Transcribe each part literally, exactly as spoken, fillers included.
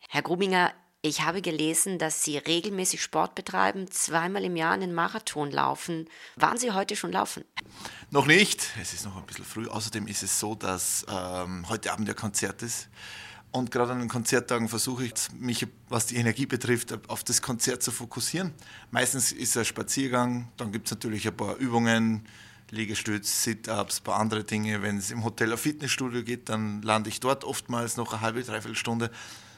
Herr Grubinger, ich habe gelesen, dass Sie regelmäßig Sport betreiben, zweimal im Jahr einen Marathon laufen. Waren Sie heute schon laufen? Noch nicht, es ist noch ein bisschen früh. Außerdem ist es so, dass ähm, heute Abend ja Konzert ist. Und gerade an den Konzerttagen versuche ich, mich, was die Energie betrifft, auf das Konzert zu fokussieren. Meistens ist es ein Spaziergang, dann gibt es natürlich ein paar Übungen, Liegestütz, Sit-Ups, ein paar andere Dinge. Wenn es im Hotel ein Fitnessstudio geht, dann lande ich dort oftmals noch eine halbe, dreiviertel Stunde.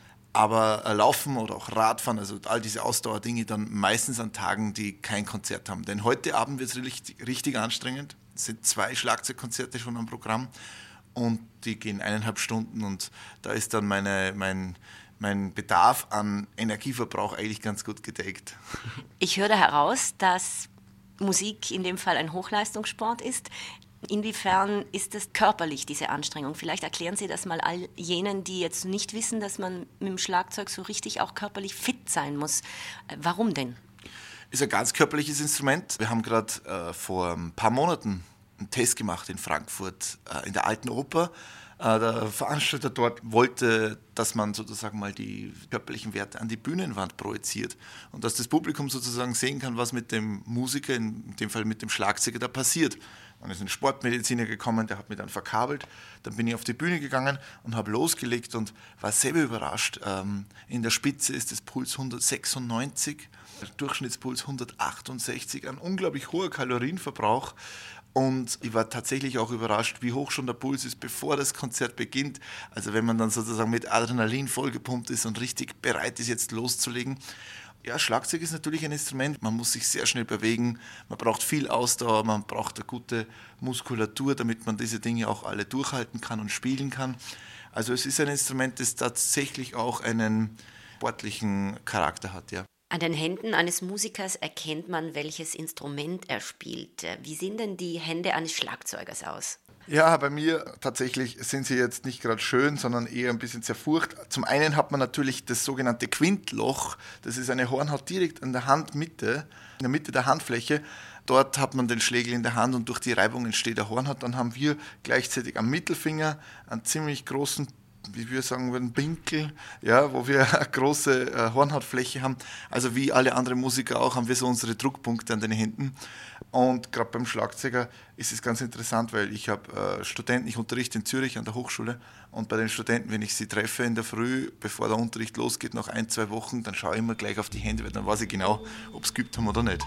Aber Laufen oder auch Radfahren, also all diese Ausdauerdinge, dann meistens an Tagen, die kein Konzert haben. Denn heute Abend wird es richtig, richtig anstrengend. Es sind zwei Schlagzeugkonzerte schon am Programm und die gehen eineinhalb Stunden und da ist dann meine, mein, mein Bedarf an Energieverbrauch eigentlich ganz gut gedeckt. Ich höre heraus, dass Musik in dem Fall ein Hochleistungssport ist. Inwiefern ist es körperlich, diese Anstrengung? Vielleicht erklären Sie das mal all jenen, die jetzt nicht wissen, dass man mit dem Schlagzeug so richtig auch körperlich fit sein muss. Warum denn? Ist ein ganz körperliches Instrument. Wir haben gerade äh, vor ein paar Monaten einen Test gemacht in Frankfurt, äh, in der Alten Oper. Äh, der Veranstalter dort wollte, dass man sozusagen mal die körperlichen Werte an die Bühnenwand projiziert und dass das Publikum sozusagen sehen kann, was mit dem Musiker, in dem Fall mit dem Schlagzeuger, da passiert. Dann ist ein Sportmediziner gekommen, der hat mich dann verkabelt. Dann bin ich auf die Bühne gegangen und habe losgelegt und war selber überrascht. Ähm, in der Spitze ist das Puls hundertsechsundneunzig, der Durchschnittspuls hundertachtundsechzig, ein unglaublich hoher Kalorienverbrauch. Und ich war tatsächlich auch überrascht, wie hoch schon der Puls ist, bevor das Konzert beginnt. Also wenn man dann sozusagen mit Adrenalin vollgepumpt ist und richtig bereit ist, jetzt loszulegen. Ja, Schlagzeug ist natürlich ein Instrument, man muss sich sehr schnell bewegen, man braucht viel Ausdauer, man braucht eine gute Muskulatur, damit man diese Dinge auch alle durchhalten kann und spielen kann. Also es ist ein Instrument, das tatsächlich auch einen sportlichen Charakter hat, ja. An den Händen eines Musikers erkennt man, welches Instrument er spielt. Wie sehen denn die Hände eines Schlagzeugers aus? Ja, bei mir tatsächlich sind sie jetzt nicht gerade schön, sondern eher ein bisschen zerfurcht. Zum einen hat man natürlich das sogenannte Quintloch. Das ist eine Hornhaut direkt an der Handmitte, in der Mitte der Handfläche. Dort hat man den Schlägel in der Hand und durch die Reibung entsteht der Hornhaut. Dann haben wir gleichzeitig am Mittelfinger einen ziemlich großen, wie wir sagen würden, Pinkel, ja, wo wir eine große äh, Hornhautfläche haben. Also wie alle anderen Musiker auch, haben wir so unsere Druckpunkte an den Händen. Und gerade beim Schlagzeuger ist es ganz interessant, weil ich habe äh, Studenten, ich unterrichte in Zürich an der Hochschule und bei den Studenten, wenn ich sie treffe in der Früh, bevor der Unterricht losgeht, nach ein, zwei Wochen, dann schaue ich immer gleich auf die Hände, weil dann weiß ich genau, ob sie geübt haben oder nicht.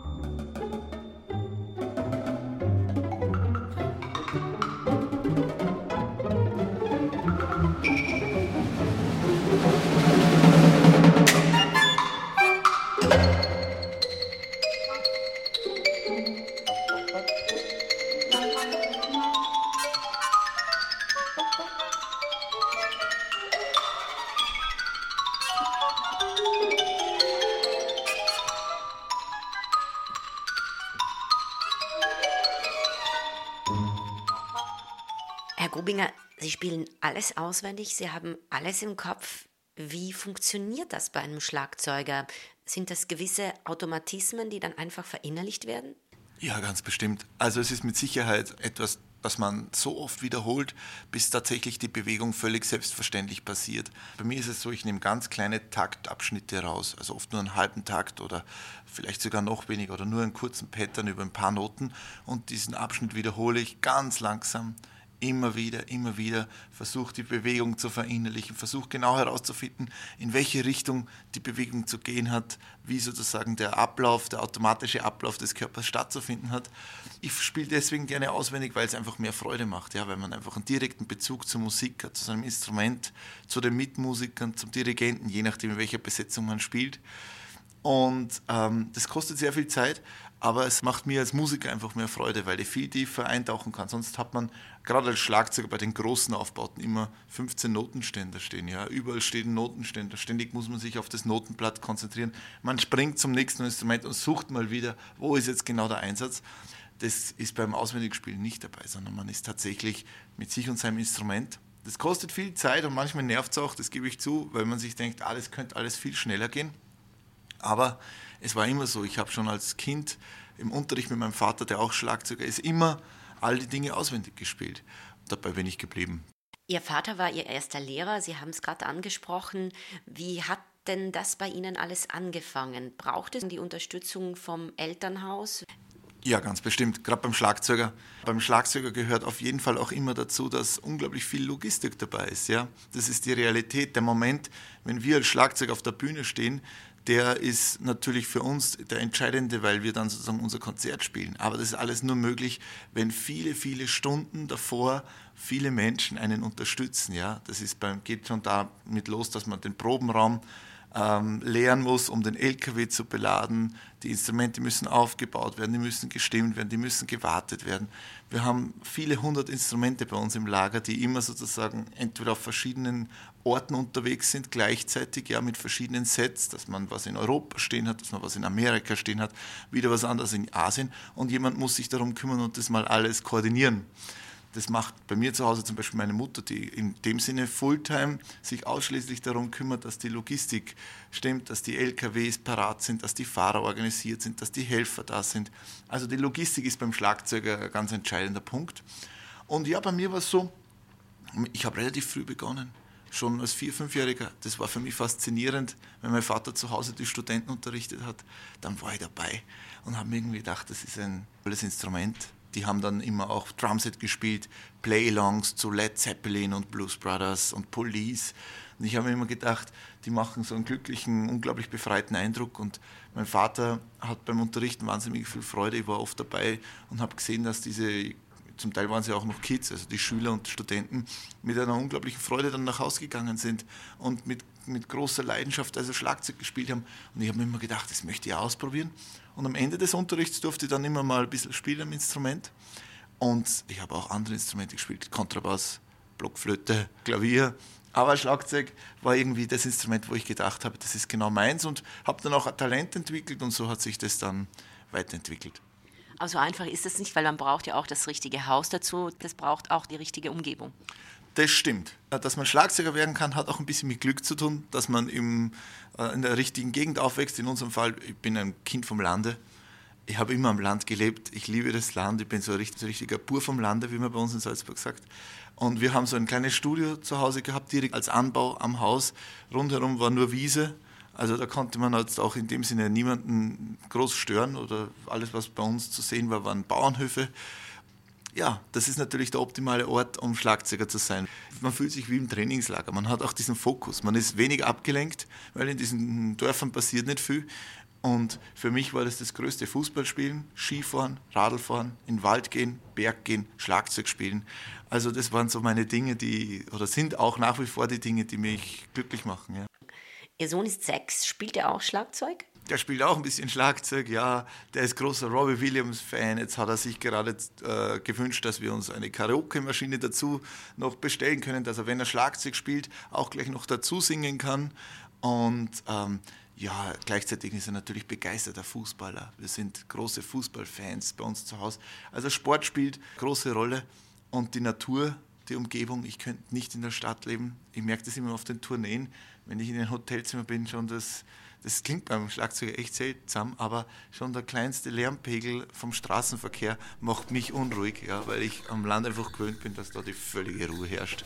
Herr Grubinger, Sie spielen alles auswendig, Sie haben alles im Kopf. Wie funktioniert das bei einem Schlagzeuger? Sind das gewisse Automatismen, die dann einfach verinnerlicht werden? Ja, ganz bestimmt. Also es ist mit Sicherheit etwas, das man so oft wiederholt, bis tatsächlich die Bewegung völlig selbstverständlich passiert. Bei mir ist es so, ich nehme ganz kleine Taktabschnitte raus, also oft nur einen halben Takt oder vielleicht sogar noch weniger oder nur einen kurzen Pattern über ein paar Noten und diesen Abschnitt wiederhole ich ganz langsam. Immer wieder, immer wieder, versucht die Bewegung zu verinnerlichen, versucht genau herauszufinden, in welche Richtung die Bewegung zu gehen hat, wie sozusagen der Ablauf, der automatische Ablauf des Körpers stattzufinden hat. Ich spiele deswegen gerne auswendig, weil es einfach mehr Freude macht, ja, weil man einfach einen direkten Bezug zur Musik hat, zu seinem Instrument, zu den Mitmusikern, zum Dirigenten, je nachdem, in welcher Besetzung man spielt. Und ähm, das kostet sehr viel Zeit, aber es macht mir als Musiker einfach mehr Freude, weil ich viel tiefer eintauchen kann. Sonst hat man gerade als Schlagzeuger bei den großen Aufbauten immer fünfzehn Notenständer stehen. Ja? Überall steht ein Notenständer. Ständig muss man sich auf das Notenblatt konzentrieren. Man springt zum nächsten Instrument und sucht mal wieder, wo ist jetzt genau der Einsatz. Das ist beim Auswendigspielen nicht dabei, sondern man ist tatsächlich mit sich und seinem Instrument. Das kostet viel Zeit und manchmal nervt es auch, das gebe ich zu, weil man sich denkt, ah, das könnte alles viel schneller gehen. Aber es war immer so, ich habe schon als Kind im Unterricht mit meinem Vater, der auch Schlagzeuger ist, immer all die Dinge auswendig gespielt. Dabei bin ich geblieben. Ihr Vater war Ihr erster Lehrer, Sie haben es gerade angesprochen. Wie hat denn das bei Ihnen alles angefangen? Braucht es die Unterstützung vom Elternhaus? Ja, ganz bestimmt, gerade beim Schlagzeuger. Beim Schlagzeuger gehört auf jeden Fall auch immer dazu, dass unglaublich viel Logistik dabei ist. Ja? Das ist die Realität. Der Moment, wenn wir als Schlagzeug auf der Bühne stehen, der ist natürlich für uns der entscheidende, weil wir dann sozusagen unser Konzert spielen. Aber das ist alles nur möglich, wenn viele, viele Stunden davor viele Menschen einen unterstützen. Ja? Das ist beim, geht schon damit los, dass man den Probenraum ähm, leeren muss, um den L K W zu beladen. Die Instrumente müssen aufgebaut werden, die müssen gestimmt werden, die müssen gewartet werden. Wir haben viele hundert Instrumente bei uns im Lager, die immer sozusagen entweder auf verschiedenen Orten unterwegs sind, gleichzeitig ja mit verschiedenen Sets, dass man was in Europa stehen hat, dass man was in Amerika stehen hat, wieder was anderes in Asien und jemand muss sich darum kümmern und das mal alles koordinieren. Das macht bei mir zu Hause zum Beispiel meine Mutter, die in dem Sinne Fulltime sich ausschließlich darum kümmert, dass die Logistik stimmt, dass die L K Ws parat sind, dass die Fahrer organisiert sind, dass die Helfer da sind. Also die Logistik ist beim Schlagzeuger ein ganz entscheidender Punkt. Und ja, bei mir war es so, ich habe relativ früh begonnen, schon als Vier-, Fünfjähriger. Das war für mich faszinierend, wenn mein Vater zu Hause die Studenten unterrichtet hat, dann war ich dabei und habe mir irgendwie gedacht, das ist ein tolles Instrument. Die haben dann immer auch Drumset gespielt, Play-Alongs zu Led Zeppelin und Blues Brothers und Police. Und ich habe mir immer gedacht, die machen so einen glücklichen, unglaublich befreiten Eindruck. Und mein Vater hat beim Unterrichten wahnsinnig viel Freude. Ich war oft dabei und habe gesehen, dass diese, zum Teil waren sie auch noch Kids, also die Schüler und Studenten, mit einer unglaublichen Freude dann nach Hause gegangen sind und mit, mit großer Leidenschaft also Schlagzeug gespielt haben. Und ich habe mir immer gedacht, das möchte ich ausprobieren. Und am Ende des Unterrichts durfte ich dann immer mal ein bisschen spielen am Instrument. Und ich habe auch andere Instrumente gespielt, Kontrabass, Blockflöte, Klavier. Aber Schlagzeug war irgendwie das Instrument, wo ich gedacht habe, das ist genau meins und habe dann auch ein Talent entwickelt und so hat sich das dann weiterentwickelt. Also einfach ist es nicht, weil man braucht ja auch das richtige Haus dazu, das braucht auch die richtige Umgebung. Das stimmt. Dass man Schlagzeuger werden kann, hat auch ein bisschen mit Glück zu tun, dass man im, äh, in der richtigen Gegend aufwächst. In unserem Fall, ich bin ein Kind vom Lande. Ich habe immer am Land gelebt. Ich liebe das Land. Ich bin so ein richtig, so richtiger Bur vom Lande, wie man bei uns in Salzburg sagt. Und wir haben so ein kleines Studio zu Hause gehabt, direkt als Anbau am Haus. Rundherum war nur Wiese. Also da konnte man jetzt auch in dem Sinne niemanden groß stören. Oder alles, was bei uns zu sehen war, waren Bauernhöfe. Ja, das ist natürlich der optimale Ort, um Schlagzeuger zu sein. Man fühlt sich wie im Trainingslager, man hat auch diesen Fokus, man ist wenig abgelenkt, weil in diesen Dörfern passiert nicht viel. Und für mich war das das größte Fußballspielen, Skifahren, Radlfahren, in den Wald gehen, Berg gehen, Schlagzeug spielen. Also das waren so meine Dinge, die, oder sind auch nach wie vor die Dinge, die mich glücklich machen. Ja. Ihr Sohn ist sechs, spielt er auch Schlagzeug? Der spielt auch ein bisschen Schlagzeug, ja. Der ist großer Robbie Williams-Fan. Jetzt hat er sich gerade äh, gewünscht, dass wir uns eine Karaoke-Maschine dazu noch bestellen können, dass er, wenn er Schlagzeug spielt, auch gleich noch dazu singen kann. Und ähm, ja, gleichzeitig ist er natürlich begeisterter Fußballer. Wir sind große Fußballfans bei uns zu Hause. Also Sport spielt große Rolle und die Natur, die Umgebung. Ich könnte nicht in der Stadt leben. Ich merke das immer auf den Tourneen, wenn ich in einem Hotelzimmer bin, schon das... Das klingt beim Schlagzeuger echt seltsam, aber schon der kleinste Lärmpegel vom Straßenverkehr macht mich unruhig, ja, weil ich am Land einfach gewöhnt bin, dass da die völlige Ruhe herrscht.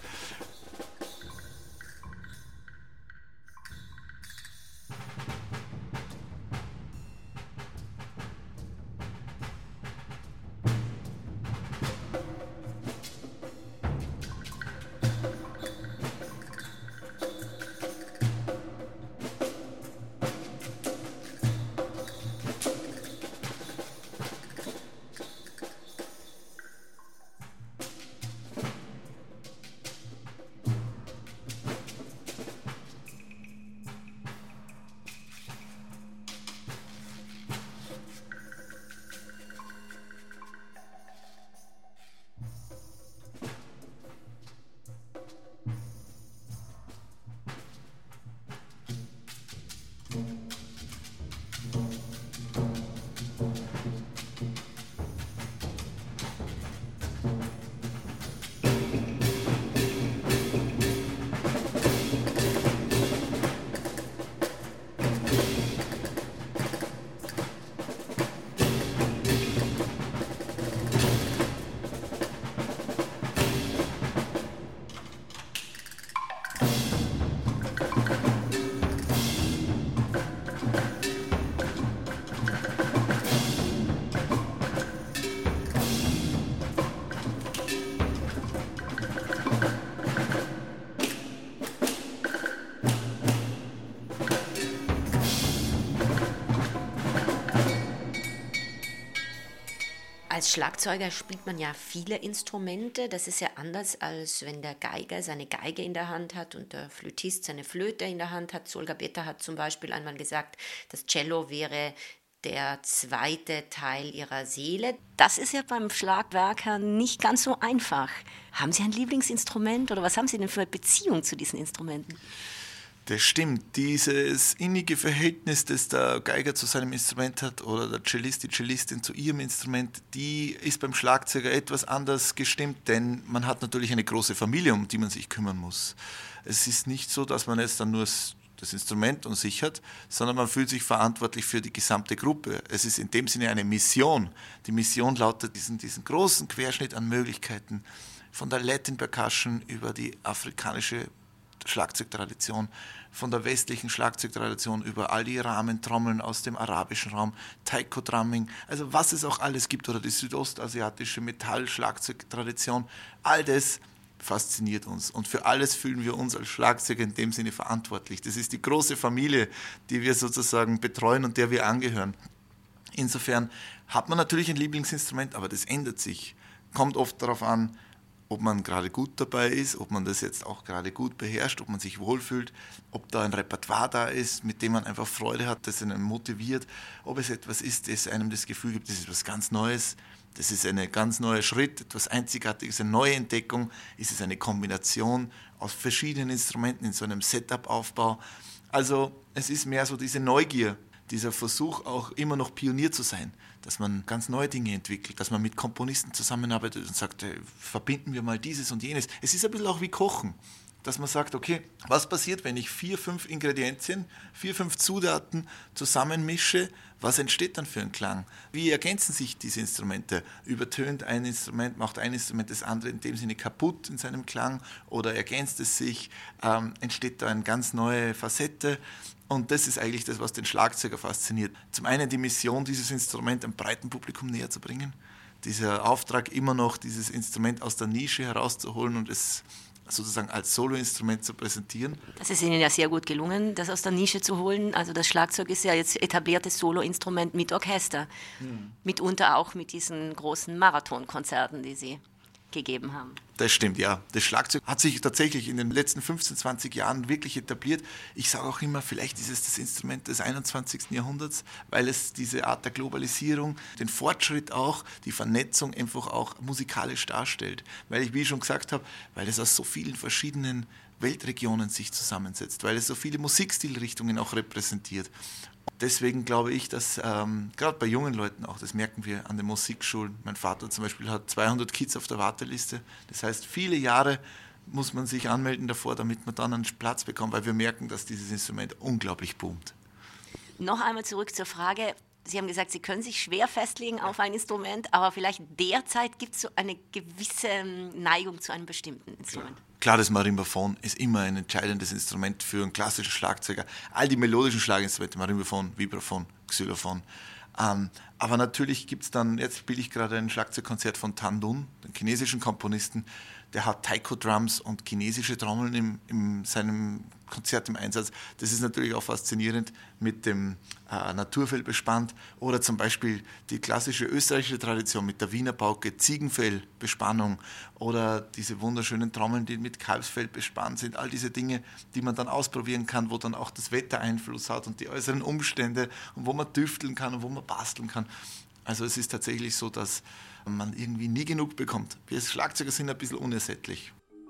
Als Schlagzeuger spielt man ja viele Instrumente. Das ist ja anders, als wenn der Geiger seine Geige in der Hand hat und der Flötist seine Flöte in der Hand hat. Solga Beta hat zum Beispiel einmal gesagt, das Cello wäre der zweite Teil ihrer Seele. Das ist ja beim Schlagwerker nicht ganz so einfach. Haben Sie ein Lieblingsinstrument oder was haben Sie denn für eine Beziehung zu diesen Instrumenten? Das stimmt. Dieses innige Verhältnis, das der Geiger zu seinem Instrument hat oder der Cellist, die Cellistin zu ihrem Instrument, die ist beim Schlagzeuger etwas anders gestimmt, denn man hat natürlich eine große Familie, um die man sich kümmern muss. Es ist nicht so, dass man jetzt dann nur das Instrument um sich hat, sondern man fühlt sich verantwortlich für die gesamte Gruppe. Es ist in dem Sinne eine Mission. Die Mission lautet diesen, diesen großen Querschnitt an Möglichkeiten, von der Latin Percussion über die afrikanische Schlagzeugtradition, von der westlichen Schlagzeugtradition über all die Rahmentrommeln aus dem arabischen Raum, Taiko-Drumming, also was es auch alles gibt, oder die südostasiatische Metall-Schlagzeugtradition, all das fasziniert uns und für alles fühlen wir uns als Schlagzeuger in dem Sinne verantwortlich. Das ist die große Familie, die wir sozusagen betreuen und der wir angehören. Insofern hat man natürlich ein Lieblingsinstrument, aber das ändert sich. Kommt oft darauf an, ob man gerade gut dabei ist, ob man das jetzt auch gerade gut beherrscht, ob man sich wohlfühlt, ob da ein Repertoire da ist, mit dem man einfach Freude hat, das einen motiviert, ob es etwas ist, das einem das Gefühl gibt, das ist etwas ganz Neues, das ist ein ganz neuer Schritt, etwas Einzigartiges, eine neue Entdeckung, ist es eine Kombination aus verschiedenen Instrumenten in so einem Setup-Aufbau. Also es ist mehr so diese Neugier, dieser Versuch auch immer noch Pionier zu sein, dass man ganz neue Dinge entwickelt, dass man mit Komponisten zusammenarbeitet und sagt, hey, verbinden wir mal dieses und jenes. Es ist ein bisschen auch wie Kochen, dass man sagt, okay, was passiert, wenn ich vier, fünf Ingredienzien, vier, fünf Zutaten zusammenmische, was entsteht dann für ein Klang? Wie ergänzen sich diese Instrumente? Übertönt ein Instrument, macht ein Instrument das andere in dem Sinne kaputt in seinem Klang oder ergänzt es sich, ähm, entsteht da eine ganz neue Facette? Und das ist eigentlich das, was den Schlagzeuger fasziniert. Zum einen die Mission, dieses Instrument einem breiten Publikum näher zu bringen. Dieser Auftrag, immer noch dieses Instrument aus der Nische herauszuholen und es sozusagen als Soloinstrument zu präsentieren. Das ist Ihnen ja sehr gut gelungen, das aus der Nische zu holen. Also das Schlagzeug ist ja jetzt etabliertes Soloinstrument mit Orchester. Hm. Mitunter auch mit diesen großen Marathonkonzerten, die Sie gegeben haben. Das stimmt, ja. Das Schlagzeug hat sich tatsächlich in den letzten fünfzehn, zwanzig Jahren wirklich etabliert. Ich sage auch immer, vielleicht ist es das Instrument des einundzwanzigsten Jahrhunderts, weil es diese Art der Globalisierung, den Fortschritt auch, die Vernetzung einfach auch musikalisch darstellt. Weil ich, wie ich schon gesagt habe, weil es aus so vielen verschiedenen Weltregionen sich zusammensetzt, weil es so viele Musikstilrichtungen auch repräsentiert. Deswegen glaube ich, dass ähm, gerade bei jungen Leuten auch, das merken wir an den Musikschulen, mein Vater zum Beispiel hat zweihundert Kids auf der Warteliste, das heißt, viele Jahre muss man sich anmelden davor, damit man dann einen Platz bekommt, weil wir merken, dass dieses Instrument unglaublich boomt. Noch einmal zurück zur Frage, Sie haben gesagt, Sie können sich schwer festlegen auf ein Instrument, aber vielleicht derzeit gibt es so eine gewisse Neigung zu einem bestimmten Instrument. Klar, das Marimbaphon ist immer ein entscheidendes Instrument für einen klassischen Schlagzeuger. All die melodischen Schlaginstrumente, Marimbaphon, Vibraphon, Xylophon. Ähm, aber natürlich gibt es dann, jetzt spiele ich gerade ein Schlagzeugkonzert von Tan Dun, dem chinesischen Komponisten, der hat Taiko-Drums und chinesische Trommeln in, in seinem Konzert im Einsatz. Das ist natürlich auch faszinierend mit dem äh, Naturfellbespannt oder zum Beispiel die klassische österreichische Tradition mit der Wiener Pauke, Ziegenfellbespannung oder diese wunderschönen Trommeln, die mit Kalbsfell bespannt sind. All diese Dinge, die man dann ausprobieren kann, wo dann auch das Wetter Einfluss hat und die äußeren Umstände und wo man tüfteln kann und wo man basteln kann. Also es ist tatsächlich so, dass man irgendwie nie genug bekommt. Wir als Schlagzeuger sind ein bisschen unersättlich.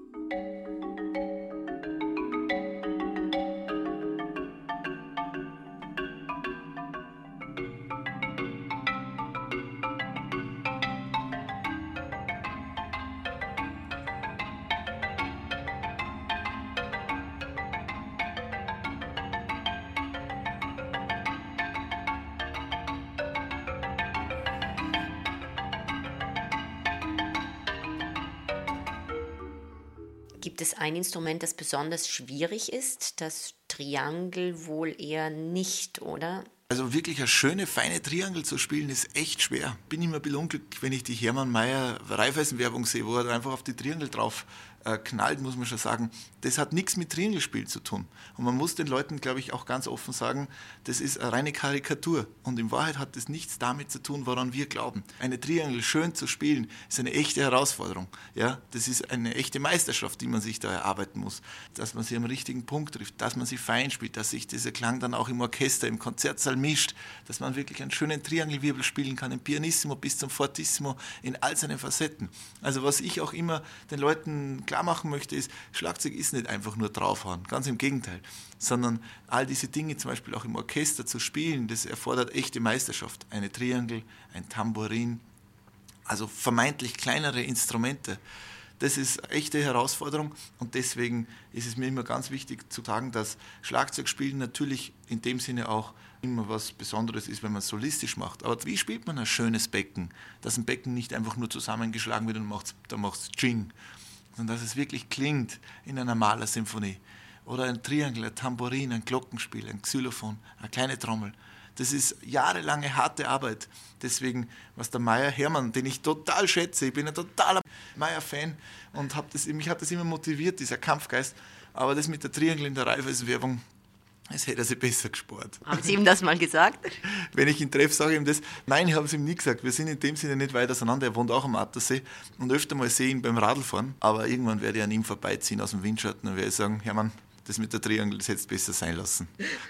Gibt es ein Instrument, das besonders schwierig ist? Das Triangel wohl eher nicht, oder? Also wirklich eine schöne, feine Triangel zu spielen, ist echt schwer. Bin immer ein bisschen unglücklich, wenn ich die Hermann Mayer Raiffeisen-Werbung sehe, wo er einfach auf die Triangel drauf äh, knallt, muss man schon sagen, das hat nichts mit Triangelspiel zu tun. Und man muss den Leuten, glaube ich, auch ganz offen sagen, das ist eine reine Karikatur. Und in Wahrheit hat das nichts damit zu tun, woran wir glauben. Eine Triangel schön zu spielen, ist eine echte Herausforderung. Ja? Das ist eine echte Meisterschaft, die man sich da erarbeiten muss. Dass man sie am richtigen Punkt trifft, dass man sie fein spielt, dass sich dieser Klang dann auch im Orchester, im Konzertsaal mischt, dass man wirklich einen schönen Triangelwirbel spielen kann, im Pianissimo bis zum Fortissimo, in all seinen Facetten. Also was ich auch immer den Leuten klar machen möchte, ist, Schlagzeug ist nicht einfach nur draufhauen, ganz im Gegenteil, sondern all diese Dinge zum Beispiel auch im Orchester zu spielen, das erfordert echte Meisterschaft. Eine Triangel, ein Tambourin, also vermeintlich kleinere Instrumente. Das ist eine echte Herausforderung und deswegen ist es mir immer ganz wichtig zu sagen, dass Schlagzeugspielen natürlich in dem Sinne auch immer was Besonderes ist, wenn man es solistisch macht. Aber wie spielt man ein schönes Becken? Dass ein Becken nicht einfach nur zusammengeschlagen wird und macht's, dann macht es Ching, sondern dass es wirklich klingt in einer Malersymphonie. Oder ein Triangel, ein Tambourin, ein Glockenspiel, ein Xylophon, eine kleine Trommel. Das ist jahrelange harte Arbeit. Deswegen, was der Meier Hermann, den ich total schätze, ich bin ein totaler Meier-Fan und hab das, mich hat das immer motiviert, dieser Kampfgeist. Aber das mit der Triangel in der Raiffeisen-Werbung, das hätte er sich besser gespart. Haben Sie ihm das mal gesagt? Wenn ich ihn treffe, sage ich ihm das. Nein, ich habe es ihm nie gesagt. Wir sind in dem Sinne nicht weit auseinander. Er wohnt auch am Attersee und öfter mal sehe ich ihn beim Radlfahren. Aber irgendwann werde ich an ihm vorbeiziehen aus dem Windschatten und werde sagen, Hermann, das mit der Triangel, das hättest du besser sein lassen.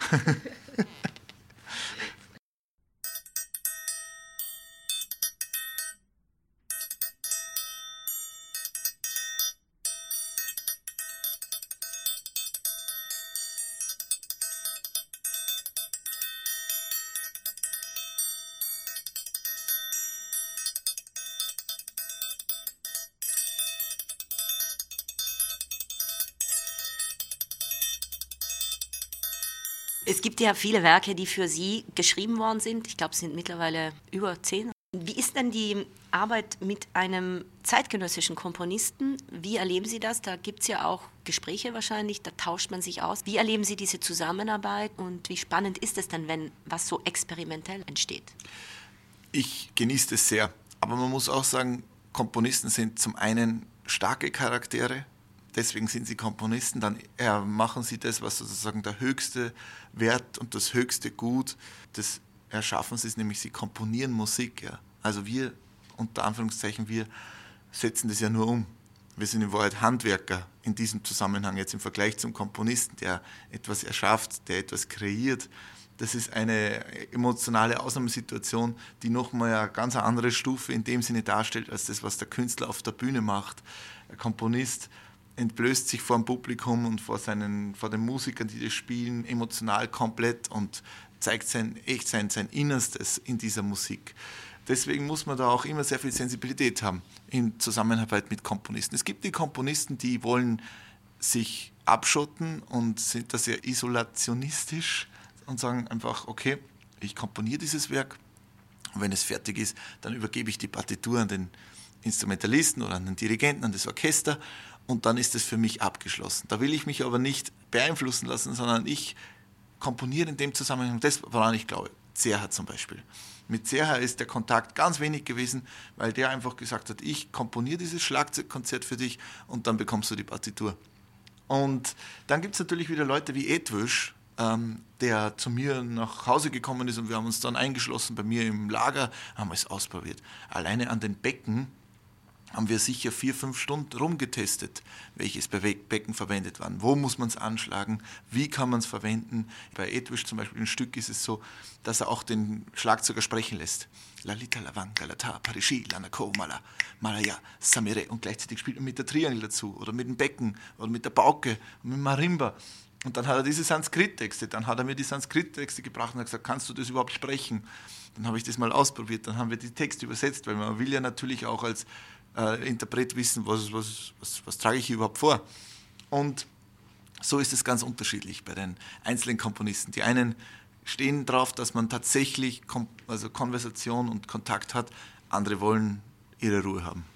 Es gibt ja viele Werke, die für Sie geschrieben worden sind. Ich glaube, es sind mittlerweile über zehn. Wie ist denn die Arbeit mit einem zeitgenössischen Komponisten? Wie erleben Sie das? Da gibt es ja auch Gespräche wahrscheinlich, da tauscht man sich aus. Wie erleben Sie diese Zusammenarbeit und wie spannend ist es denn, wenn was so experimentell entsteht? Ich genieße es sehr, aber man muss auch sagen, Komponisten sind zum einen starke Charaktere, deswegen sind sie Komponisten, dann äh, machen sie das, was sozusagen der höchste Wert und das höchste Gut des Erschaffens ist, nämlich sie komponieren Musik. Ja. Also wir, unter Anführungszeichen, wir setzen das ja nur um. Wir sind in Wahrheit Handwerker in diesem Zusammenhang, jetzt im Vergleich zum Komponisten, der etwas erschafft, der etwas kreiert. Das ist eine emotionale Ausnahmesituation, die nochmal eine ganz andere Stufe in dem Sinne darstellt, als das, was der Künstler auf der Bühne macht. Der Komponist entblößt sich vor dem Publikum und vor, seinen, vor den Musikern, die das spielen, emotional komplett und zeigt sein, echt sein, sein Innerstes in dieser Musik. Deswegen muss man da auch immer sehr viel Sensibilität haben in Zusammenarbeit mit Komponisten. Es gibt die Komponisten, die wollen sich abschotten und sind da sehr isolationistisch und sagen einfach, okay, ich komponiere dieses Werk und wenn es fertig ist, dann übergebe ich die Partitur an den Instrumentalisten oder an den Dirigenten, an das Orchester und dann ist es für mich abgeschlossen. Da will ich mich aber nicht beeinflussen lassen, sondern ich komponiere in dem Zusammenhang das, woran ich glaube. Zerha zum Beispiel. Mit Zerha ist der Kontakt ganz wenig gewesen, weil der einfach gesagt hat, ich komponiere dieses Schlagzeugkonzert für dich und dann bekommst du die Partitur. Und dann gibt es natürlich wieder Leute wie Edwisch, ähm, der zu mir nach Hause gekommen ist und wir haben uns dann eingeschlossen bei mir im Lager, haben es ausprobiert. Alleine an den Becken haben wir sicher vier, fünf Stunden rumgetestet, welches Becken verwendet wird. Wo muss man es anschlagen? Wie kann man es verwenden? Bei Edwisch zum Beispiel ein Stück ist es so, dass er auch den Schlagzeuger sprechen lässt. Lalita, Lavanga, Lata, Parishi, Lanako, Mala, Malaya, Samire. Und gleichzeitig spielt man mit der Triangel dazu oder mit dem Becken oder mit der Pauke und mit dem Marimba. Und dann hat er diese Sanskrit-Texte, dann hat er mir die Sanskrit-Texte gebracht und hat gesagt, kannst du das überhaupt sprechen? Dann habe ich das mal ausprobiert, dann haben wir die Texte übersetzt, weil man will ja natürlich auch als äh, Interpret wissen, was, was, was, was trage ich hier überhaupt vor. Und so ist es ganz unterschiedlich bei den einzelnen Komponisten. Die einen stehen darauf, dass man tatsächlich Kom- also Konversation und Kontakt hat, andere wollen ihre Ruhe haben.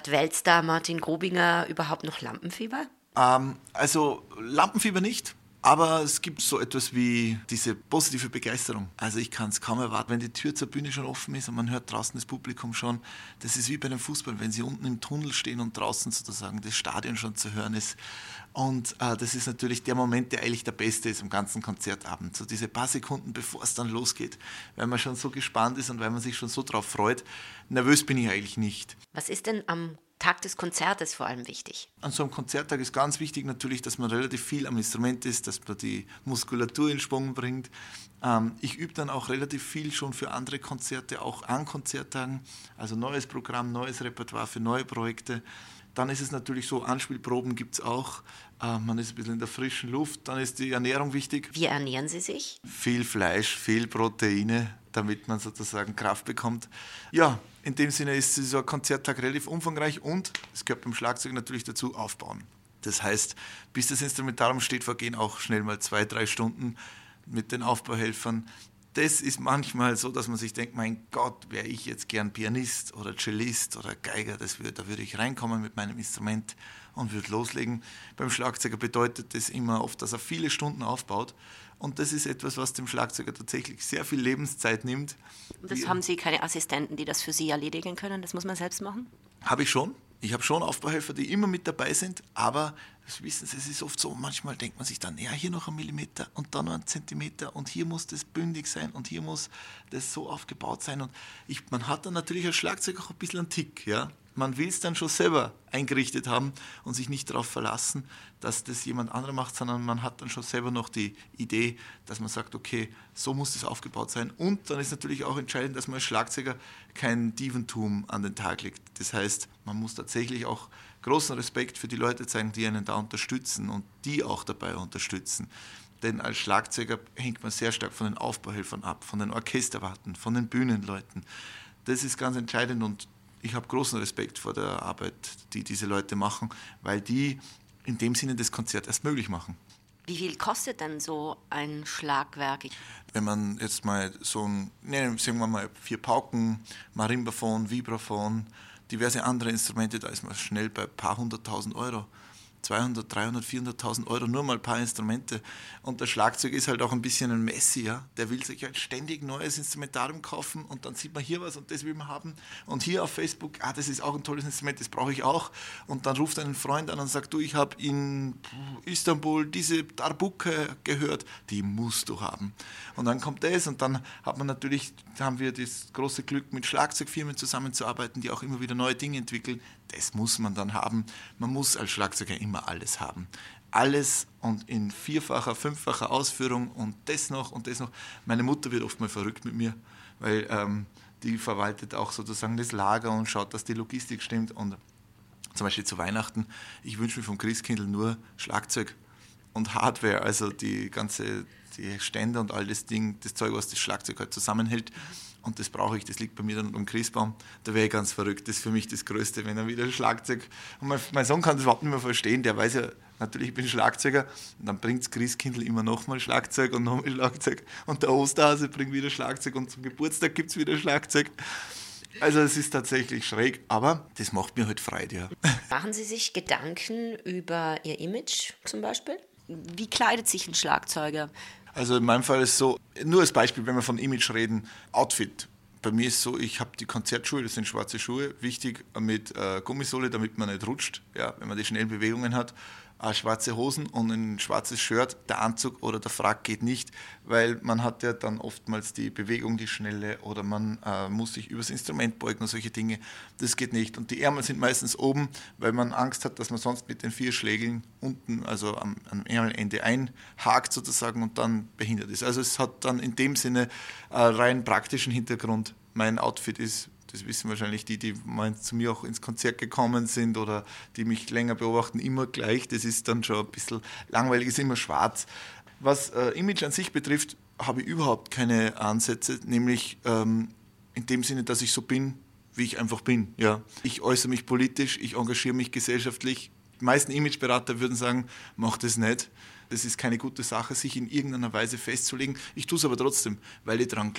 Hat Weltstar Martin Grubinger überhaupt noch Lampenfieber? Ähm, also Lampenfieber nicht. Aber es gibt so etwas wie diese positive Begeisterung. Also ich kann es kaum erwarten, wenn die Tür zur Bühne schon offen ist und man hört draußen das Publikum schon. Das ist wie bei dem Fußball, wenn sie unten im Tunnel stehen und draußen sozusagen das Stadion schon zu hören ist. Und äh, das ist natürlich der Moment, der eigentlich der beste ist am ganzen Konzertabend. So diese paar Sekunden, bevor es dann losgeht, weil man schon so gespannt ist und weil man sich schon so drauf freut. Nervös bin ich eigentlich nicht. Was ist denn am Tag des Konzertes vor allem wichtig? An so einem Konzerttag ist ganz wichtig natürlich, dass man relativ viel am Instrument ist, dass man die Muskulatur in Schwung bringt. Ähm, ich übe dann auch relativ viel schon für andere Konzerte, auch an Konzerttagen, also neues Programm, neues Repertoire für neue Projekte. Dann ist es natürlich so, Anspielproben gibt es auch, äh, man ist ein bisschen in der frischen Luft, dann ist die Ernährung wichtig. Wie ernähren Sie sich? Viel Fleisch, viel Proteine, damit man sozusagen Kraft bekommt. Ja, in dem Sinne ist so ein Konzerttag relativ umfangreich und es gehört beim Schlagzeug natürlich dazu, aufbauen. Das heißt, bis das Instrumentarium steht, vergehen auch schnell mal zwei, drei Stunden mit den Aufbauhelfern. Das ist manchmal so, dass man sich denkt, mein Gott, wäre ich jetzt gern Pianist oder Cellist oder Geiger, das würde, da würde ich reinkommen mit meinem Instrument und würde loslegen. Beim Schlagzeuger bedeutet das immer oft, dass er viele Stunden aufbaut. Und das ist etwas, was dem Schlagzeuger tatsächlich sehr viel Lebenszeit nimmt. Und das haben Sie keine Assistenten, die das für Sie erledigen können? Das muss man selbst machen? Habe ich schon. Ich habe schon Aufbauhelfer, die immer mit dabei sind, aber das wissen Sie, es ist oft so, manchmal denkt man sich dann, ja, hier noch ein Millimeter und dann noch ein Zentimeter und hier muss das bündig sein und hier muss das so aufgebaut sein. Und ich, man hat dann natürlich als Schlagzeug auch ein bisschen einen Tick, ja. Man will es dann schon selber eingerichtet haben und sich nicht darauf verlassen, dass das jemand anderer macht, sondern man hat dann schon selber noch die Idee, dass man sagt, okay, so muss das aufgebaut sein. Und dann ist natürlich auch entscheidend, dass man als Schlagzeuger kein Dieventum an den Tag legt. Das heißt, man muss tatsächlich auch großen Respekt für die Leute zeigen, die einen da unterstützen und die auch dabei unterstützen. Denn als Schlagzeuger hängt man sehr stark von den Aufbauhelfern ab, von den Orchesterwarten, von den Bühnenleuten. Das ist ganz entscheidend und ich habe großen Respekt vor der Arbeit, die diese Leute machen, weil die in dem Sinne das Konzert erst möglich machen. Wie viel kostet denn so ein Schlagwerk? Wenn man jetzt mal so ein, ne, sagen wir mal vier Pauken, Marimbaphon, Vibraphon, diverse andere Instrumente, da ist man schnell bei ein paar hunderttausend Euro. zweihundert, dreihundert, vierhunderttausend Euro, nur mal ein paar Instrumente. Und der Schlagzeug ist halt auch ein bisschen ein Messi, ja. Der will sich halt ständig neues Instrumentarium kaufen und dann sieht man hier was und das will man haben. Und hier auf Facebook, ah, das ist auch ein tolles Instrument, das brauche ich auch. Und dann ruft einen Freund an und sagt, du, ich habe in Istanbul diese Darbuka gehört, die musst du haben. Und dann kommt das und dann hat man natürlich, haben wir das große Glück, mit Schlagzeugfirmen zusammenzuarbeiten, die auch immer wieder neue Dinge entwickeln. Das muss man dann haben. Man muss als Schlagzeuger immer alles haben. Alles und in vierfacher, fünffacher Ausführung und das noch und das noch. Meine Mutter wird oft mal verrückt mit mir, weil ähm, die verwaltet auch sozusagen das Lager und schaut, dass die Logistik stimmt. Und zum Beispiel zu Weihnachten, ich wünsche mir vom Christkindl nur Schlagzeug und Hardware, also die ganze die Ständer und all das Ding, das Zeug, was das Schlagzeug halt zusammenhält. Und das brauche ich, das liegt bei mir dann unterm Christbaum. Da wäre ich ganz verrückt. Das ist für mich das Größte, wenn er wieder Schlagzeug... Und mein, mein Sohn kann das überhaupt nicht mehr verstehen. Der weiß ja, natürlich, ich bin Schlagzeuger. Und dann bringt das Christkindl immer nochmal Schlagzeug und nochmal Schlagzeug. Und der Osterhase bringt wieder Schlagzeug und zum Geburtstag gibt es wieder Schlagzeug. Also es ist tatsächlich schräg, aber das macht mir halt Freude. Ja. Machen Sie sich Gedanken über Ihr Image zum Beispiel? Wie kleidet sich ein Schlagzeuger? Also in meinem Fall ist es so, nur als Beispiel, wenn wir von Image reden, Outfit. Bei mir ist es so, ich habe die Konzertschuhe, das sind schwarze Schuhe, wichtig mit äh, Gummisohle, damit man nicht rutscht, ja, wenn man die schnellen Bewegungen hat. Äh, schwarze Hosen und ein schwarzes Shirt, der Anzug oder der Frack geht nicht, weil man hat ja dann oftmals die Bewegung, die schnelle oder man äh, muss sich übers Instrument beugen und solche Dinge. Das geht nicht. Und die Ärmel sind meistens oben, weil man Angst hat, dass man sonst mit den vier Schlägeln unten, also am, am Ärmelende einhakt sozusagen und dann behindert ist. Also es hat dann in dem Sinne äh, rein praktischen Hintergrund. Mein Outfit ist, das wissen wahrscheinlich die, die mal zu mir auch ins Konzert gekommen sind oder die mich länger beobachten, immer gleich. Das ist dann schon ein bisschen langweilig, ist immer schwarz. Was äh, Image an sich betrifft, habe ich überhaupt keine Ansätze, nämlich ähm, in dem Sinne, dass ich so bin, wie ich einfach bin. Ja. Ich äußere mich politisch, ich engagiere mich gesellschaftlich. Die meisten Imageberater würden sagen, mach das nicht. Das ist keine gute Sache, sich in irgendeiner Weise festzulegen. Ich tue es aber trotzdem, weil ich daran glaube.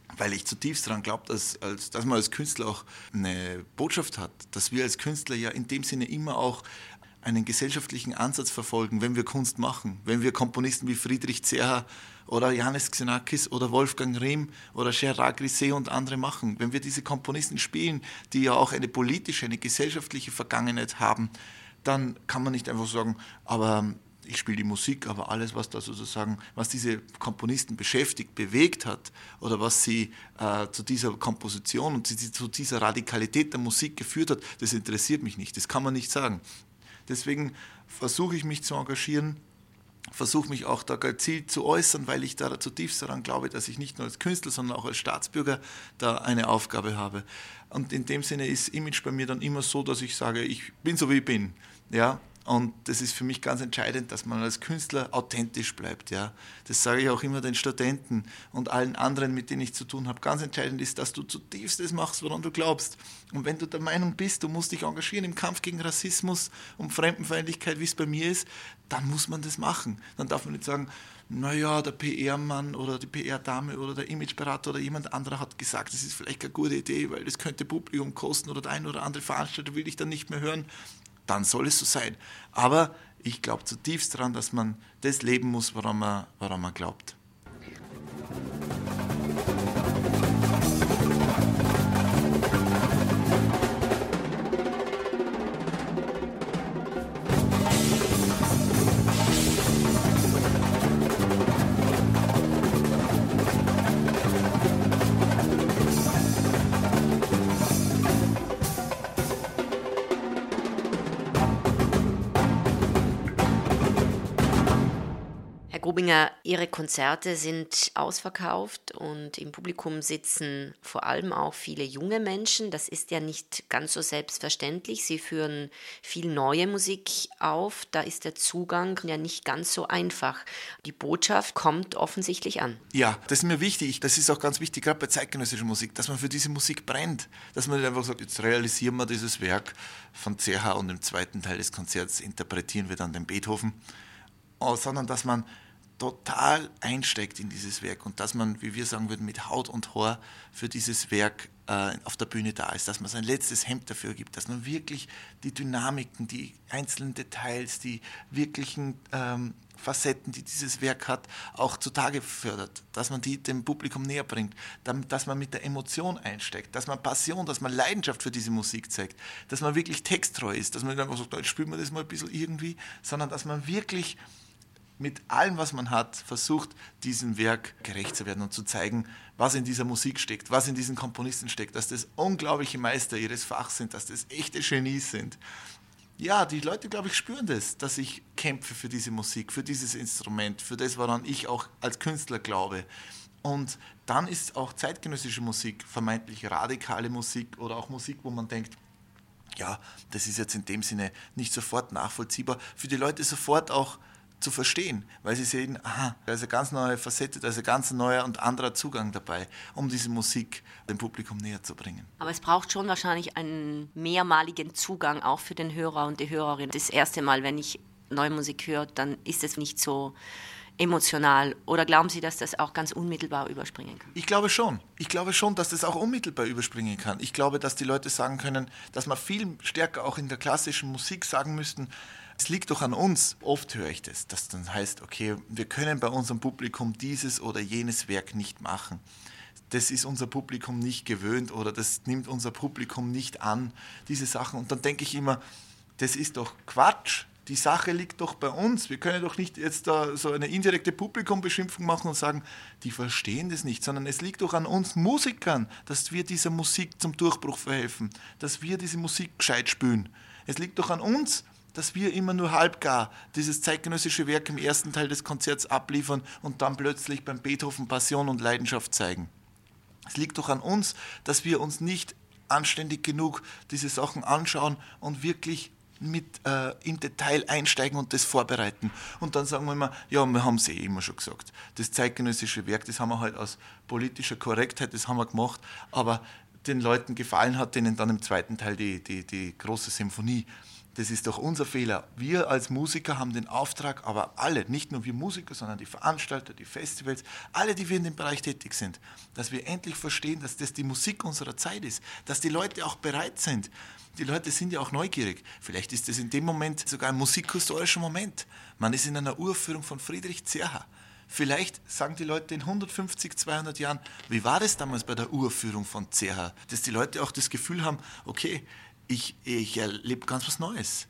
weil ich zutiefst daran glaube, dass, als, dass man als Künstler auch eine Botschaft hat, dass wir als Künstler ja in dem Sinne immer auch einen gesellschaftlichen Ansatz verfolgen, wenn wir Kunst machen, wenn wir Komponisten wie Friedrich Zerha oder Janis Xenakis oder Wolfgang Rihm oder Gérard Griset und andere machen, wenn wir diese Komponisten spielen, die ja auch eine politische, eine gesellschaftliche Vergangenheit haben, dann kann man nicht einfach sagen, aber ich spiele die Musik, aber alles, was da sozusagen, was diese Komponisten beschäftigt, bewegt hat oder was sie äh, zu dieser Komposition und zu, zu dieser Radikalität der Musik geführt hat, das interessiert mich nicht. Das kann man nicht sagen. Deswegen versuche ich mich zu engagieren, versuche mich auch da gezielt zu äußern, weil ich da zutiefst daran glaube, dass ich nicht nur als Künstler, sondern auch als Staatsbürger da eine Aufgabe habe. Und in dem Sinne ist Image bei mir dann immer so, dass ich sage, ich bin so wie ich bin. Ja? Und das ist für mich ganz entscheidend, dass man als Künstler authentisch bleibt. Ja? Das sage ich auch immer den Studenten und allen anderen, mit denen ich zu tun habe. Ganz entscheidend ist, dass du zutiefst das machst, woran du glaubst. Und wenn du der Meinung bist, du musst dich engagieren im Kampf gegen Rassismus und Fremdenfeindlichkeit, wie es bei mir ist, dann muss man das machen. Dann darf man nicht sagen, naja, der P R-Mann oder die P R-Dame oder der Imageberater oder jemand anderer hat gesagt, das ist vielleicht keine gute Idee, weil das könnte Publikum kosten oder der ein oder andere Veranstalter will ich dann nicht mehr hören. Dann soll es so sein. Aber ich glaube zutiefst daran, dass man das leben muss, woran man, woran man glaubt. Grubinger, Ihre Konzerte sind ausverkauft und im Publikum sitzen vor allem auch viele junge Menschen. Das ist ja nicht ganz so selbstverständlich. Sie führen viel neue Musik auf. Da ist der Zugang ja nicht ganz so einfach. Die Botschaft kommt offensichtlich an. Ja, das ist mir wichtig. Das ist auch ganz wichtig, gerade bei zeitgenössischer Musik, dass man für diese Musik brennt. Dass man nicht einfach sagt, jetzt realisieren wir dieses Werk von Zerha und im zweiten Teil des Konzerts interpretieren wir dann den Beethoven, sondern dass man total einsteigt in dieses Werk und dass man, wie wir sagen würden, mit Haut und Haar für dieses Werk äh, auf der Bühne da ist, dass man sein letztes Hemd dafür gibt, dass man wirklich die Dynamiken, die einzelnen Details, die wirklichen ähm, Facetten, die dieses Werk hat, auch zutage fördert, dass man die dem Publikum näher bringt, dass man mit der Emotion einsteigt, dass man Passion, dass man Leidenschaft für diese Musik zeigt, dass man wirklich texttreu ist, dass man nicht einfach sagt, jetzt spielen wir das mal ein bisschen irgendwie, sondern dass man wirklich mit allem, was man hat, versucht, diesem Werk gerecht zu werden und zu zeigen, was in dieser Musik steckt, was in diesen Komponisten steckt, dass das unglaubliche Meister ihres Fachs sind, dass das echte Genies sind. Ja, die Leute, glaube ich, spüren das, dass ich kämpfe für diese Musik, für dieses Instrument, für das, woran ich auch als Künstler glaube. Und dann ist auch zeitgenössische Musik, vermeintlich radikale Musik oder auch Musik, wo man denkt, ja, das ist jetzt in dem Sinne nicht sofort nachvollziehbar, für die Leute sofort auch zu verstehen, weil sie sehen, aha, da ist eine ganz neue Facette, da ist ein ganz neuer und anderer Zugang dabei, um diese Musik dem Publikum näher zu bringen. Aber es braucht schon wahrscheinlich einen mehrmaligen Zugang auch für den Hörer und die Hörerin. Das erste Mal, wenn ich neue Musik höre, dann ist es nicht so emotional. Oder glauben Sie, dass das auch ganz unmittelbar überspringen kann? Ich glaube schon. Ich glaube schon, dass das auch unmittelbar überspringen kann. Ich glaube, dass die Leute sagen können, dass man viel stärker auch in der klassischen Musik sagen müssten, es liegt doch an uns. Oft höre ich das, dass dann heißt, okay, wir können bei unserem Publikum dieses oder jenes Werk nicht machen. Das ist unser Publikum nicht gewöhnt oder das nimmt unser Publikum nicht an, diese Sachen. Und dann denke ich immer, das ist doch Quatsch. Die Sache liegt doch bei uns. Wir können doch nicht jetzt da so eine indirekte Publikumbeschimpfung machen und sagen, die verstehen das nicht, sondern es liegt doch an uns Musikern, dass wir dieser Musik zum Durchbruch verhelfen, dass wir diese Musik gescheit spielen. Es liegt doch an uns, dass wir immer nur halbgar dieses zeitgenössische Werk im ersten Teil des Konzerts abliefern und dann plötzlich beim Beethoven Passion und Leidenschaft zeigen. Es liegt doch an uns, dass wir uns nicht anständig genug diese Sachen anschauen und wirklich mit äh, im Detail einsteigen und das vorbereiten. Und dann sagen wir immer, ja, wir haben es eh immer schon gesagt. Das zeitgenössische Werk, das haben wir halt aus politischer Korrektheit, das haben wir gemacht, aber den Leuten gefallen hat denen dann im zweiten Teil die, die, die große Symphonie. Das ist doch unser Fehler. Wir als Musiker haben den Auftrag, aber alle, nicht nur wir Musiker, sondern die Veranstalter, die Festivals, alle, die wir in dem Bereich tätig sind, dass wir endlich verstehen, dass das die Musik unserer Zeit ist, dass die Leute auch bereit sind. Die Leute sind ja auch neugierig. Vielleicht ist das in dem Moment sogar ein musikhistorischer Moment. Man ist in einer Uraufführung von Friedrich Zerha. Vielleicht sagen die Leute in hundertfünfzig, zweihundert Jahren, wie war das damals bei der Uraufführung von Zerha? Dass die Leute auch das Gefühl haben, okay, ich, ich erlebe ganz was Neues.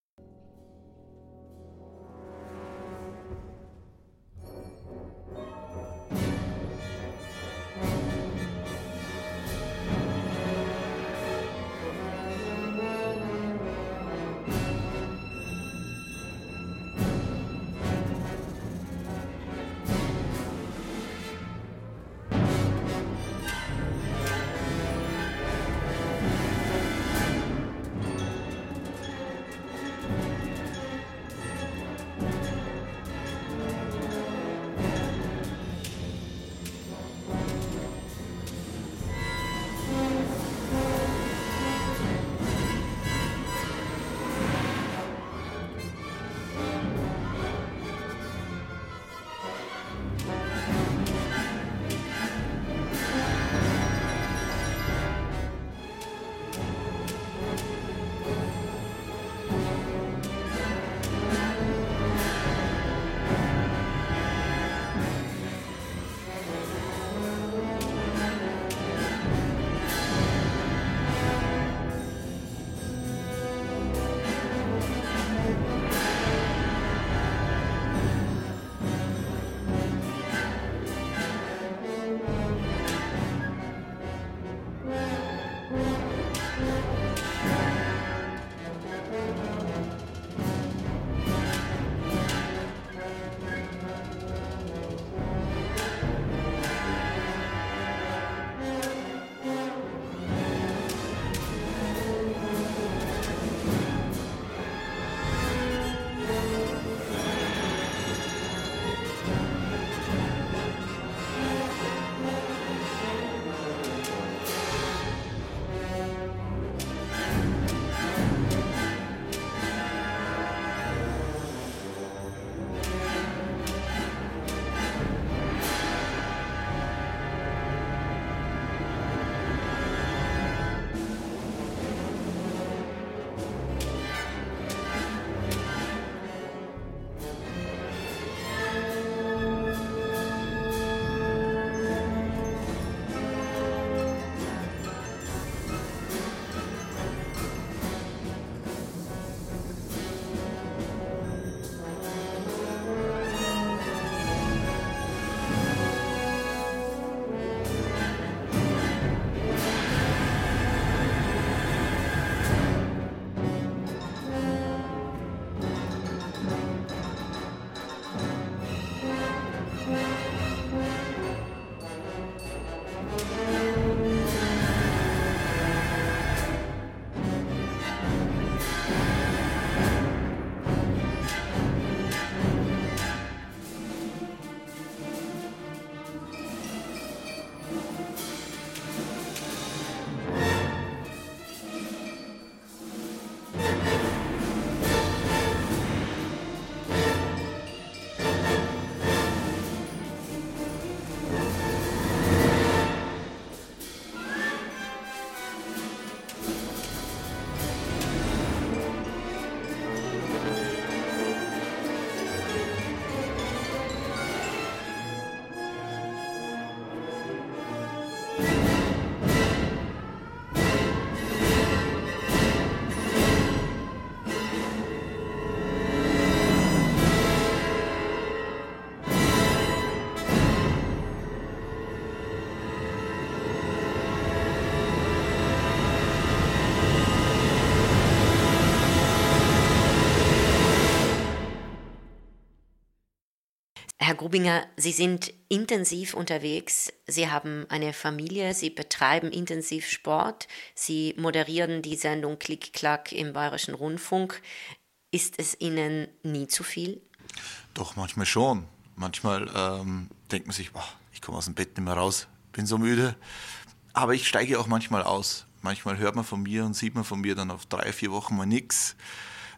Herr Grubinger, Sie sind intensiv unterwegs. Sie haben eine Familie, Sie betreiben intensiv Sport, Sie moderieren die Sendung Klick-Klack im Bayerischen Rundfunk. Ist es Ihnen nie zu viel? Doch, manchmal schon. Manchmal ähm, denkt man sich, boah, ich komme aus dem Bett nicht mehr raus, bin so müde. Aber ich steige auch manchmal aus. Manchmal hört man von mir und sieht man von mir dann auf drei, vier Wochen mal nichts.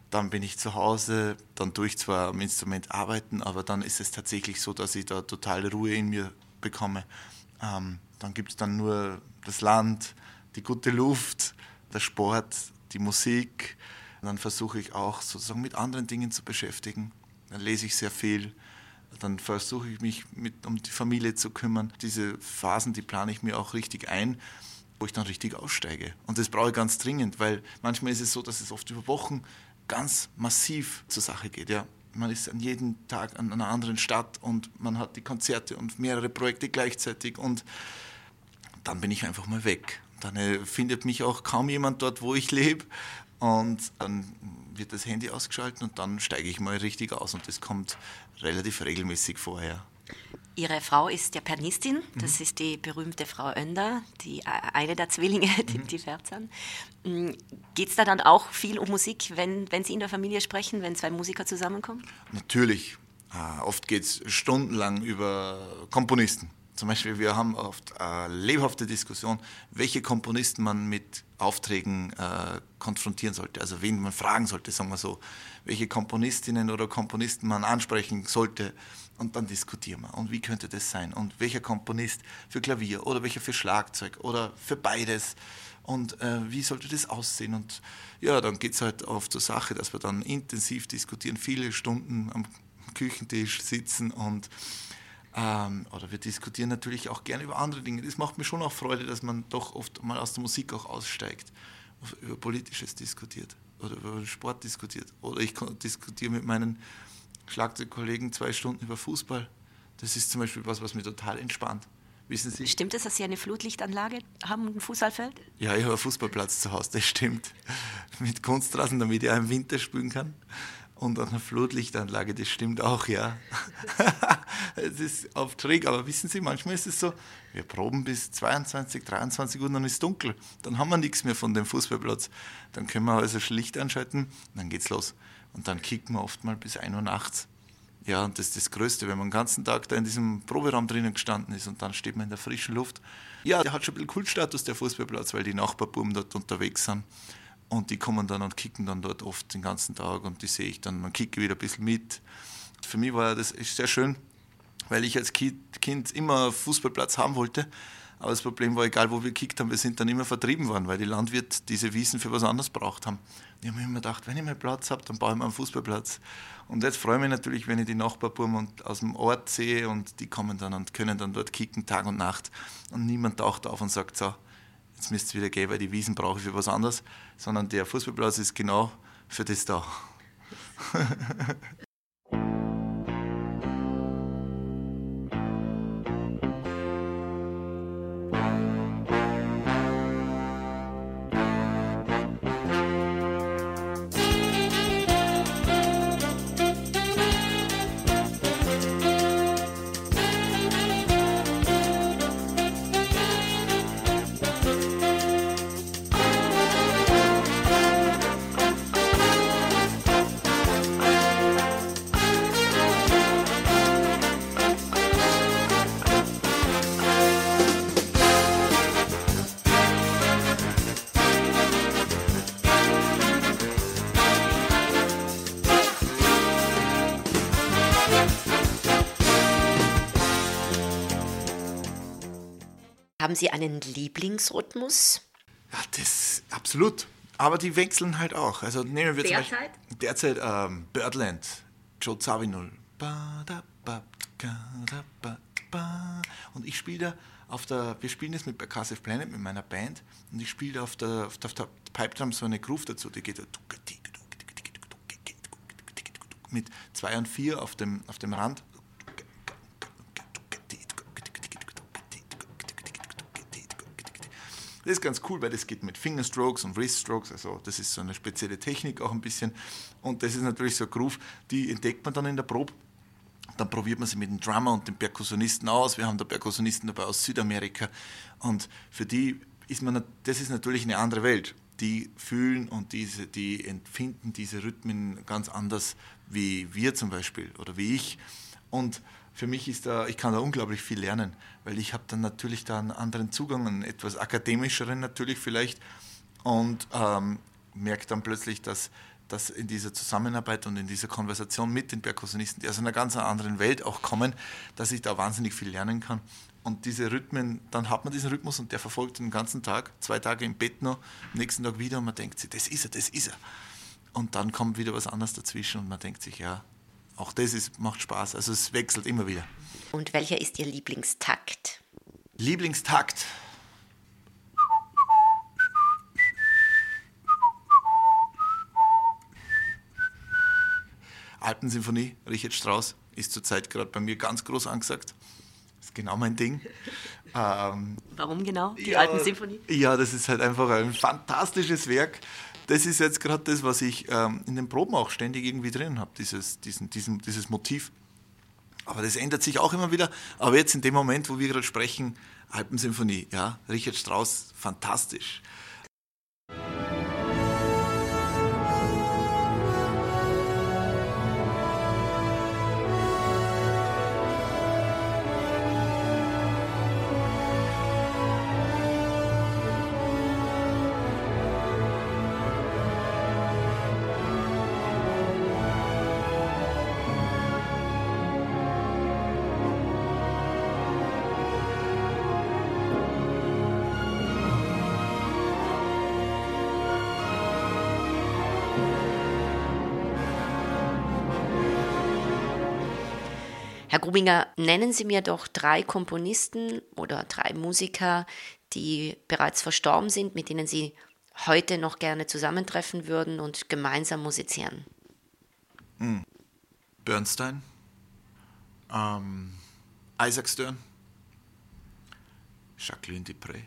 Dann bin ich zu Hause, dann tue ich zwar am Instrument arbeiten, aber dann ist es tatsächlich so, dass ich da totale Ruhe in mir bekomme. Ähm, dann gibt es dann nur das Land, die gute Luft, der Sport, die Musik. Dann versuche ich auch sozusagen mit anderen Dingen zu beschäftigen. Dann lese ich sehr viel. Dann versuche ich mich mit, um die Familie zu kümmern. Diese Phasen, die plane ich mir auch richtig ein, wo ich dann richtig aussteige. Und das brauche ich ganz dringend, weil manchmal ist es so, dass es oft über Wochen ganz massiv zur Sache geht. Ja. Man ist an jedem Tag an einer anderen Stadt und man hat die Konzerte und mehrere Projekte gleichzeitig und dann bin ich einfach mal weg. Dann äh, findet mich auch kaum jemand dort, wo ich lebe. Und dann wird das Handy ausgeschaltet und dann steige ich mal richtig aus. Und das kommt relativ regelmäßig vorher. Ihre Frau ist ja Pianistin, das mhm. ist die berühmte Frau Oender, die eine der Zwillinge, die, mhm. die Verzahn. Geht es da dann auch viel um Musik, wenn, wenn Sie in der Familie sprechen, wenn zwei Musiker zusammenkommen? Natürlich. Äh, oft geht es stundenlang über Komponisten. Zum Beispiel, wir haben oft eine lebhafte Diskussion, welche Komponisten man mit Aufträgen äh, konfrontieren sollte, also wen man fragen sollte, sagen wir so, welche Komponistinnen oder Komponisten man ansprechen sollte und dann diskutieren wir. Und wie könnte das sein? Und welcher Komponist für Klavier oder welcher für Schlagzeug oder für beides? Und äh, wie sollte das aussehen? Und ja, dann geht es halt oft zur Sache, dass wir dann intensiv diskutieren, viele Stunden am Küchentisch sitzen und Ähm, oder wir diskutieren natürlich auch gerne über andere Dinge. Das macht mir schon auch Freude, dass man doch oft mal aus der Musik auch aussteigt, über Politisches diskutiert oder über Sport diskutiert. Oder ich diskutiere mit meinen Schlagzeugkollegen zwei Stunden über Fußball. Das ist zum Beispiel was, was mir total entspannt. Wissen Sie? Stimmt es, dass Sie eine Flutlichtanlage haben, ein Fußballfeld? Ja, ich habe einen Fußballplatz zu Hause, das stimmt. Mit Kunstrasen, damit ich auch im Winter spielen kann. Und auch eine Flutlichtanlage, das stimmt auch, ja. Es ist auf Trick, aber wissen Sie, manchmal ist es so, wir proben bis zweiundzwanzig, dreiundzwanzig Uhr und dann ist es dunkel. Dann haben wir nichts mehr von dem Fußballplatz. Dann können wir also das Licht anschalten und dann geht's los. Und dann kicken wir oft mal bis ein Uhr nachts. Ja, und das ist das Größte, wenn man den ganzen Tag da in diesem Proberaum drinnen gestanden ist und dann steht man in der frischen Luft. Ja, der hat schon ein bisschen Kultstatus, der Fußballplatz, weil die Nachbarbuben dort unterwegs sind. Und die kommen dann und kicken dann dort oft den ganzen Tag und die sehe ich dann, man kicke wieder ein bisschen mit. Für mich war das sehr schön, weil ich als Kind immer Fußballplatz haben wollte. Aber das Problem war, egal wo wir gekickt haben, wir sind dann immer vertrieben worden, weil die Landwirte diese Wiesen für was anderes braucht haben. Ich habe mir immer gedacht, wenn ich mal Platz habe, dann baue ich mir einen Fußballplatz. Und jetzt freue ich mich natürlich, wenn ich die Nachbarbuben aus dem Ort sehe und die kommen dann und können dann dort kicken, Tag und Nacht. Und niemand taucht auf und sagt, so, jetzt müsst ihr wieder gehen, weil die Wiesen brauche ich für was anderes, sondern der Fußballplatz ist genau für das da. Haben Sie einen Lieblingsrhythmus? Ja, das absolut. Aber die wechseln halt auch. Also nehmen wir derzeit? Zum Beispiel, derzeit ähm, Birdland, Joe Zawinul. Und ich spiele da auf der, wir spielen das mit Percussive Planet, mit meiner Band, und ich spiele da auf der, auf der, auf der Pipe Drum so eine Groove dazu, die geht da mit zwei und vier auf dem, auf dem Rand. Das ist ganz cool, weil das geht mit Fingerstrokes und Wriststrokes, also das ist so eine spezielle Technik auch ein bisschen. Und das ist natürlich so ein Groove, die entdeckt man dann in der Probe. Dann probiert man sie mit dem Drummer und dem Perkussionisten aus. Wir haben da Perkussionisten dabei aus Südamerika. Und für die ist man, das ist natürlich eine andere Welt. Die fühlen und diese, die empfinden diese Rhythmen ganz anders wie wir zum Beispiel oder wie ich. Und für mich ist da, ich kann da unglaublich viel lernen, weil ich habe dann natürlich da einen anderen Zugang, einen etwas akademischeren natürlich vielleicht und ähm, merke dann plötzlich, dass dass in dieser Zusammenarbeit und in dieser Konversation mit den Perkussionisten, die aus einer ganz anderen Welt auch kommen, dass ich da wahnsinnig viel lernen kann. Und diese Rhythmen, dann hat man diesen Rhythmus und der verfolgt den ganzen Tag, zwei Tage im Bett noch, am nächsten Tag wieder und man denkt sich, das ist er, das ist er. Und dann kommt wieder was anderes dazwischen und man denkt sich, ja, auch das ist, macht Spaß. Also es wechselt immer wieder. Und welcher ist Ihr Lieblingstakt? Lieblingstakt? Alpensinfonie, Richard Strauss, ist zurzeit gerade bei mir ganz groß angesagt. Das ist genau mein Ding. Ähm, Warum genau, die ja, Alpensinfonie? Ja, das ist halt einfach ein fantastisches Werk. Das ist jetzt gerade das, was ich ähm, in den Proben auch ständig irgendwie drin habe, dieses, diesen, diesen, dieses Motiv. Aber das ändert sich auch immer wieder. Aber jetzt in dem Moment, wo wir gerade sprechen, Alpensinfonie, ja, Richard Strauss, fantastisch. Herr Grubinger, nennen Sie mir doch drei Komponisten oder drei Musiker, die bereits verstorben sind, mit denen Sie heute noch gerne zusammentreffen würden und gemeinsam musizieren. Hm. Bernstein, ähm, Isaac Stern, Jacqueline Dupré.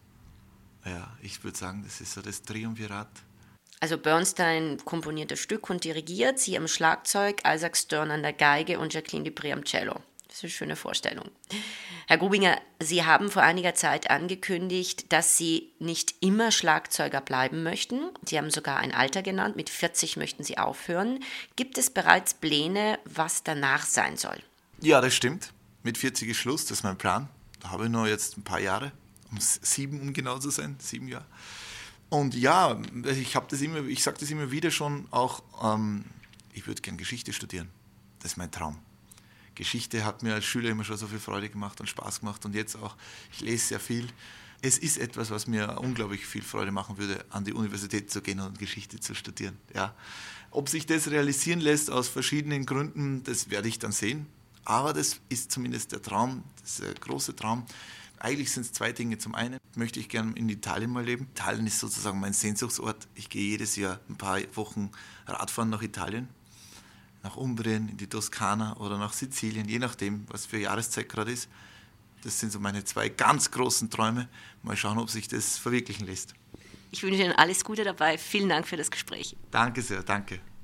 Ja, ich würde sagen, das ist so das Triumvirat. Also Bernstein komponiert das Stück und dirigiert, Sie am Schlagzeug, Isaac Stern an der Geige und Jacqueline Dupré am Cello. Das ist eine schöne Vorstellung. Herr Grubinger, Sie haben vor einiger Zeit angekündigt, dass Sie nicht immer Schlagzeuger bleiben möchten. Sie haben sogar ein Alter genannt, mit vierzig möchten Sie aufhören. Gibt es bereits Pläne, was danach sein soll? Ja, das stimmt. Mit vierzig ist Schluss, das ist mein Plan. Da habe ich noch jetzt ein paar Jahre, um sieben, um genau zu sein, sieben Jahre. Und ja, ich habe das immer, ich sage das immer wieder schon, auch, ähm, ich würde gerne Geschichte studieren. Das ist mein Traum. Geschichte hat mir als Schüler immer schon so viel Freude gemacht und Spaß gemacht und jetzt auch, ich lese sehr viel. Es ist etwas, was mir unglaublich viel Freude machen würde, an die Universität zu gehen und Geschichte zu studieren. Ja. Ob sich das realisieren lässt aus verschiedenen Gründen, das werde ich dann sehen. Aber das ist zumindest der Traum, das ist der große Traum. Eigentlich sind es zwei Dinge. Zum einen möchte ich gerne in Italien mal leben. Italien ist sozusagen mein Sehnsuchtsort. Ich gehe jedes Jahr ein paar Wochen Radfahren nach Italien, nach Umbrien, in die Toskana oder nach Sizilien, je nachdem, was für Jahreszeit gerade ist. Das sind so meine zwei ganz großen Träume. Mal schauen, ob sich das verwirklichen lässt. Ich wünsche Ihnen alles Gute dabei. Vielen Dank für das Gespräch. Danke sehr, danke.